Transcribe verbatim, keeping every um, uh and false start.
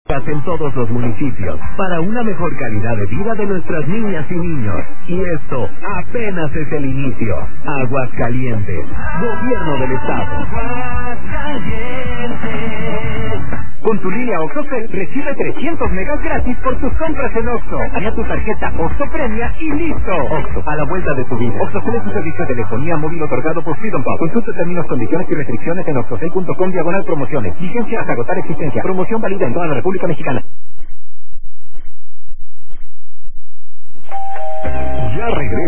en todos los municipios para una mejor calidad de vida de nuestras niñas y niños. Y esto apenas es el inicio. Aguascalientes, Gobierno del Estado. Con tu línea OXXOCEL recibe trescientos megas gratis por tus compras en Oxxo. Haga tu tarjeta Oxxo Premia y listo. Oxxo, a la vuelta de tu vida. OXXOCEL es un servicio de telefonía móvil otorgado por Freedom Pop. Consulta términos, condiciones y restricciones en oxxocel punto com diagonal promociones. Vigencia hasta agotar existencia. Promoción válida en toda la República Mexicana. Ya regreso.